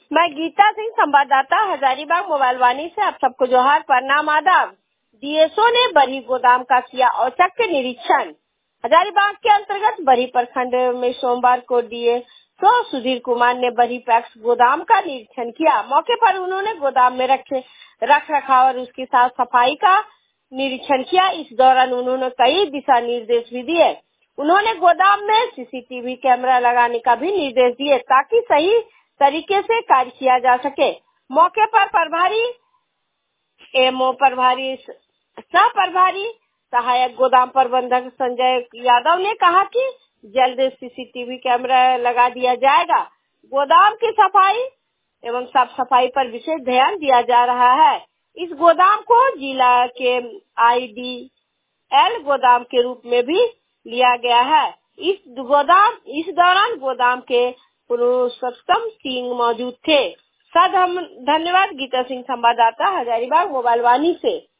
मैं गीता सिंह, संवाददाता, हजारीबाग मोबाइल वाणी से आप सबको जोहार, प्रणाम, आदाब। डीएसओ ने बरही गोदाम का किया औचक निरीक्षण। हजारीबाग के अंतर्गत बरही प्रखंड में सोमवार को डीएसओ सुधीर कुमार ने बरही पैक्स गोदाम का निरीक्षण किया। मौके पर उन्होंने गोदाम में रख रखाव और उसकी साफ सफाई का निरीक्षण किया। इस दौरान उन्होंने कई दिशा निर्देश भी दिए। उन्होंने गोदाम में सीसीटीवी कैमरा लगाने का भी निर्देश दिए ताकि सही तरीके से कार्य किया जा सके। मौके पर प्रभारी एमओ प्रभारी सह प्रभारी सहायक गोदाम प्रबंधक संजय यादव ने कहा कि जल्द सीसीटीवी कैमरा लगा दिया जाएगा। गोदाम की सफाई एवं साफ सफाई पर विशेष ध्यान दिया जा रहा है। इस गोदाम को जिला के आईडीएल गोदाम के रूप में भी लिया गया है। इस दौरान गोदाम के पुरुषोत्तम सिंह मौजूद थे। धन्यवाद। गीता सिंह, संवाददाता, हजारीबाग मोबाइल वाणी से।